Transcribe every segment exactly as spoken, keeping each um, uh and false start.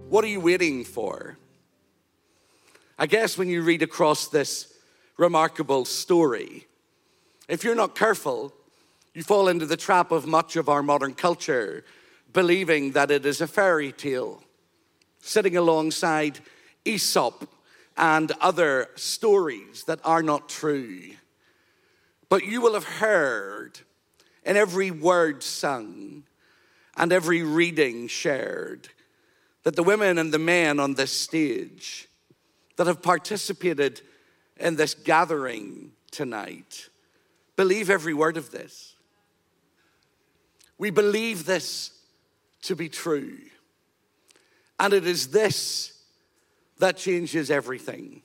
What are you waiting for? I guess when you read across this remarkable story, if you're not careful, you fall into the trap of much of our modern culture, believing that it is a fairy tale, sitting alongside Aesop and other stories that are not true. But you will have heard in every word sung and every reading shared that the women and the men on this stage that have participated in this gathering tonight believe every word of this. We believe this to be true. And it is this that changes everything.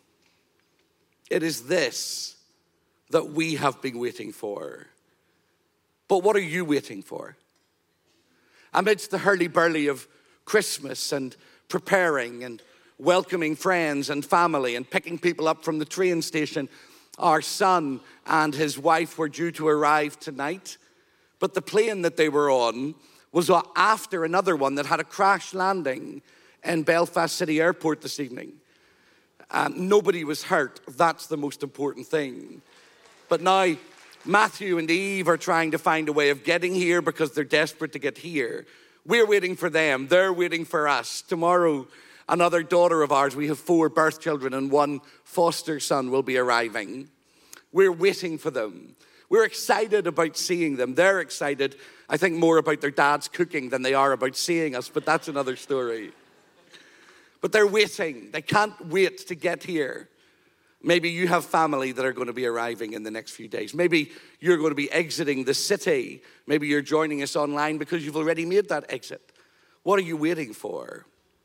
It is this that we have been waiting for. But what are you waiting for? Amidst the hurly-burly of Christmas and preparing and welcoming friends and family and picking people up from the train station, our son and his wife were due to arrive tonight. But the plane that they were on was after another one that had a crash landing in Belfast City Airport this evening. Um, nobody was hurt. That's the most important thing. But now Matthew and Eve are trying to find a way of getting here because they're desperate to get here. We're waiting for them. They're waiting for us. Tomorrow, another daughter of ours, we have four birth children and one foster son will be arriving. We're waiting for them. We're excited about seeing them. They're excited, I think, more about their dad's cooking than they are about seeing us, but that's another story. But they're waiting. They can't wait to get here. Maybe you have family that are going to be arriving in the next few days. Maybe you're going to be exiting the city. Maybe you're joining us online because you've already made that exit. What are you waiting for?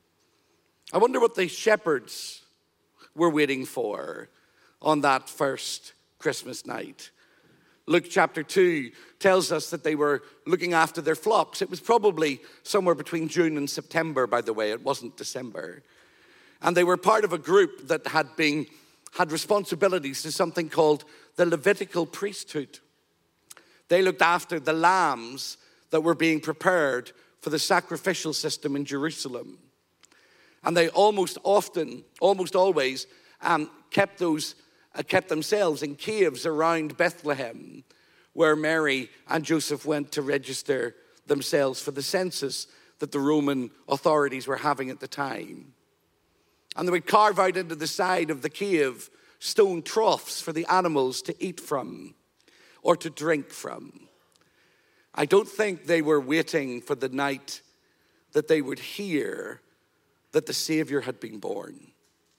I wonder what the shepherds were waiting for on that first Christmas night. Luke chapter two tells us that they were looking after their flocks. It was probably somewhere between June and September, by the way. It wasn't December. And they were part of a group that had been had responsibilities to something called the Levitical priesthood. They looked after the lambs that were being prepared for the sacrificial system in Jerusalem. And they almost often, almost always, um, kept those uh, kept themselves in caves around Bethlehem, where Mary and Joseph went to register themselves for the census that the Roman authorities were having at the time. And they would carve out into the side of the cave stone troughs for the animals to eat from or to drink from. I don't think they were waiting for the night that they would hear that the Savior had been born.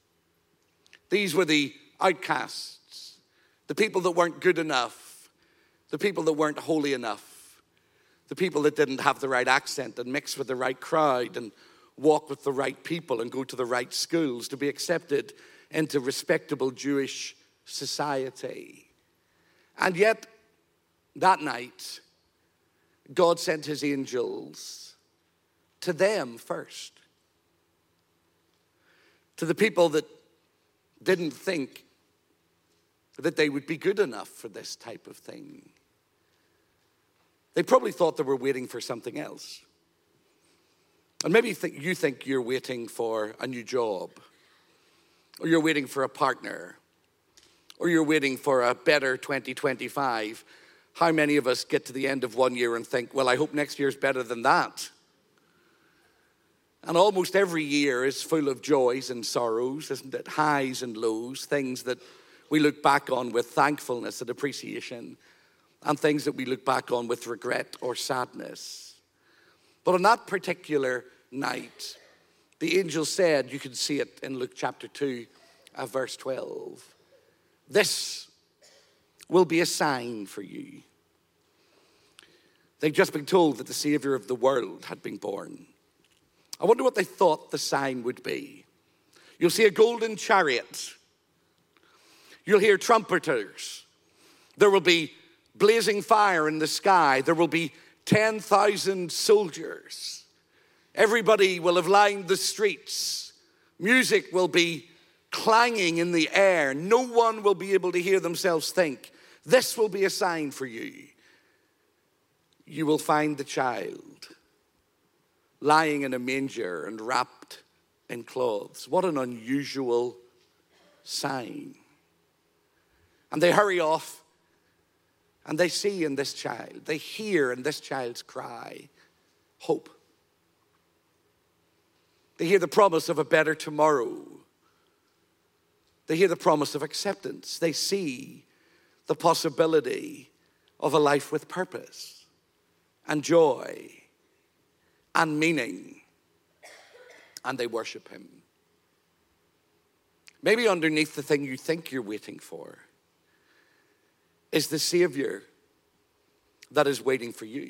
These were the outcasts, the people that weren't good enough, the people that weren't holy enough, the people that didn't have the right accent and mix with the right crowd and walk with the right people and go to the right schools to be accepted into respectable Jewish society. And yet, that night, God sent his angels to them first. To the people that didn't think that they would be good enough for this type of thing. They probably thought they were waiting for something else. And maybe you think, you think you're waiting for a new job, or you're waiting for a partner, or you're waiting for a better twenty twenty-five. How many of us get to the end of one year and think, well, I hope next year's better than that? And almost every year is full of joys and sorrows, isn't it? Highs and lows, things that we look back on with thankfulness and appreciation, and things that we look back on with regret or sadness. But on that particular night, the angel said, you can see it in Luke chapter two, uh, verse twelve, this will be a sign for you. They'd just been told that the Savior of the world had been born. I wonder what they thought the sign would be. You'll see a golden chariot. You'll hear trumpeters. There will be blazing fire in the sky. There will be ten thousand soldiers. Everybody will have lined the streets. Music will be clanging in the air. No one will be able to hear themselves think, this will be a sign for you. You will find the child lying in a manger and wrapped in clothes. What an unusual sign. And they hurry off, and they see in this child, they hear in this child's cry, hope. They hear the promise of a better tomorrow. They hear the promise of acceptance. They see the possibility of a life with purpose and joy and meaning. And they worship him. Maybe underneath the thing you think you're waiting for is the Savior that is waiting for you.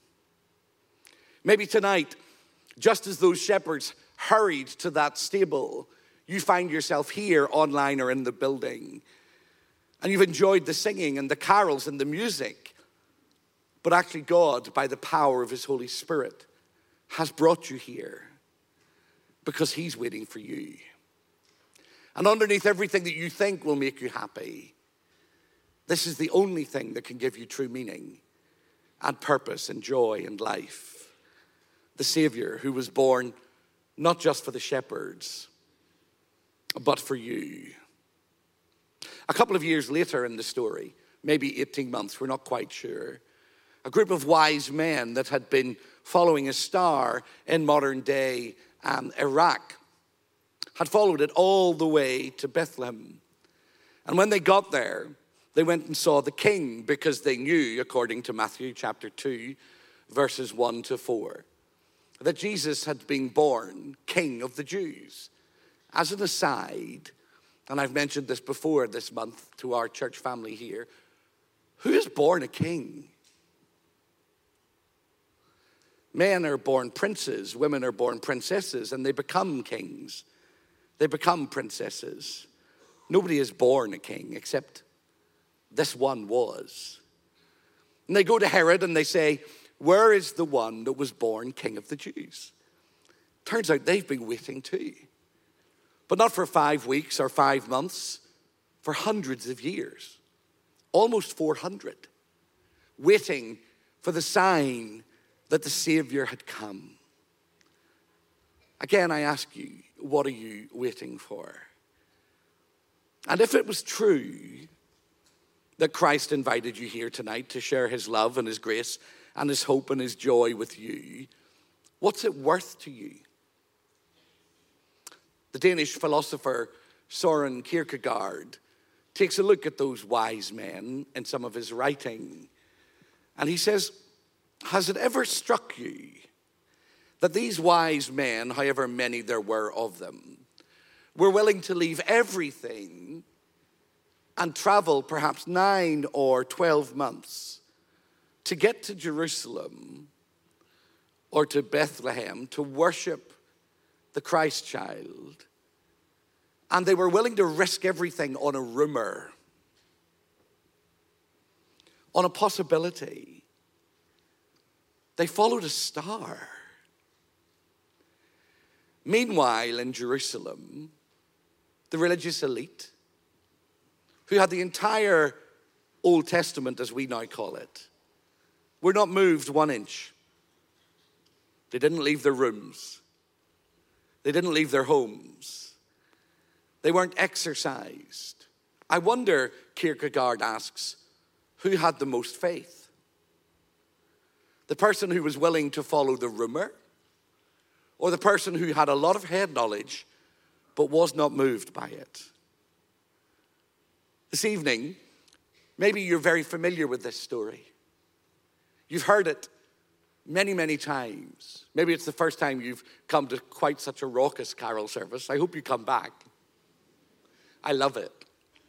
Maybe tonight, just as those shepherds hurried to that stable, you find yourself here online or in the building, and you've enjoyed the singing and the carols and the music, but actually God, by the power of his Holy Spirit, has brought you here because he's waiting for you. And underneath everything that you think will make you happy, this is the only thing that can give you true meaning and purpose and joy and life. The Savior who was born not just for the shepherds, but for you. A couple of years later in the story, maybe eighteen months, we're not quite sure, a group of wise men that had been following a star in modern day um, Iraq had followed it all the way to Bethlehem. And when they got there, they went and saw the king because they knew, according to Matthew chapter two, verses one to four, that Jesus had been born King of the Jews. As an aside, and I've mentioned this before this month to our church family here, who is born a king? Men are born princes, women are born princesses, and they become kings. They become princesses. Nobody is born a king except this one was. And they go to Herod and they say, where is the one that was born King of the Jews? Turns out they've been waiting too. But not for five weeks or five months, for hundreds of years. Almost four hundred. Waiting for the sign that the Savior had come. Again, I ask you, what are you waiting for? And if it was true that Christ invited you here tonight to share his love and his grace and his hope and his joy with you, what's it worth to you? The Danish philosopher Søren Kierkegaard takes a look at those wise men in some of his writing, and he says, has it ever struck you that these wise men, however many there were of them, were willing to leave everything and travel perhaps nine or twelve months to get to Jerusalem or to Bethlehem to worship the Christ child? And they were willing to risk everything on a rumor, on a possibility. They followed a star. Meanwhile, in Jerusalem, the religious elite, who had the entire Old Testament, as we now call it, were not moved one inch. They didn't leave their rooms. They didn't leave their homes. They weren't exercised. I wonder, Kierkegaard asks, who had the most faith? The person who was willing to follow the rumor, or the person who had a lot of head knowledge but was not moved by it? This evening, maybe you're very familiar with this story. You've heard it many, many times. Maybe it's the first time you've come to quite such a raucous carol service. I hope you come back. I love it.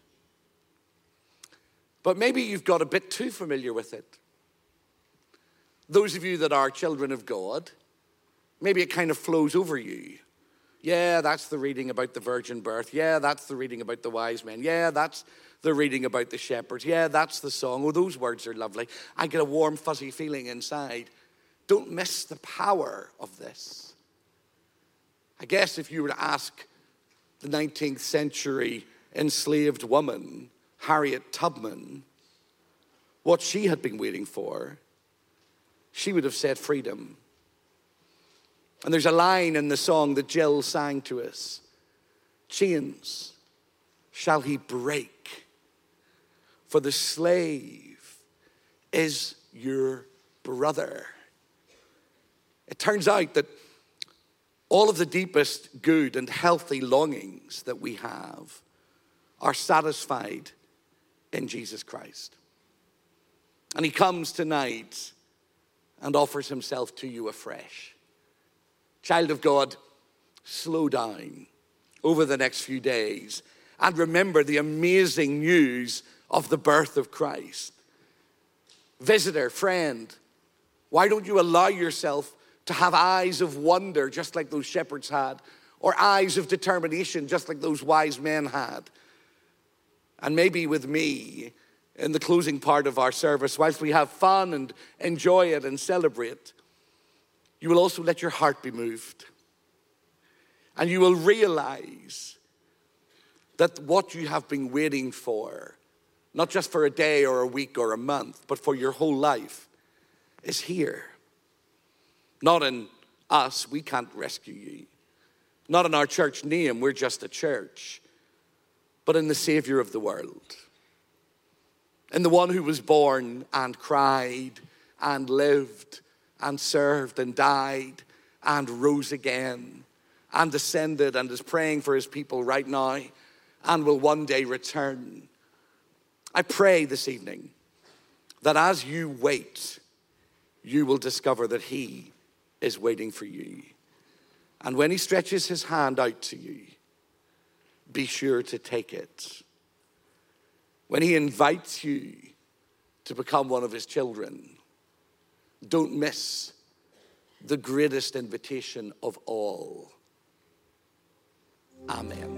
But maybe you've got a bit too familiar with it. Those of you that are children of God, maybe it kind of flows over you. Yeah, that's the reading about the virgin birth. Yeah, that's the reading about the wise men. Yeah, that's the reading about the shepherds. Yeah, that's the song. Oh, those words are lovely. I get a warm, fuzzy feeling inside. Don't miss the power of this. I guess if you were to ask the nineteenth century enslaved woman, Harriet Tubman, what she had been waiting for, she would have said freedom. And there's a line in the song that Jill sang to us. Chains shall he break, for the slave is your brother. It turns out that all of the deepest good and healthy longings that we have are satisfied in Jesus Christ. And he comes tonight and offers himself to you afresh. Child of God, slow down over the next few days and remember the amazing news of the birth of Christ. Visitor, friend, why don't you allow yourself to have eyes of wonder just like those shepherds had, or eyes of determination just like those wise men had? And maybe with me, in the closing part of our service, whilst we have fun and enjoy it and celebrate, you will also let your heart be moved. And you will realize that what you have been waiting for, not just for a day or a week or a month, but for your whole life, is here. Not in us, we can't rescue you. Not in our church name, we're just a church. But in the Savior of the world. In the one who was born and cried and lived and served and died and rose again and ascended and is praying for his people right now and will one day return. I pray this evening that as you wait, you will discover that he is waiting for you. And when he stretches his hand out to you, be sure to take it. When he invites you to become one of his children, don't miss the greatest invitation of all. Amen.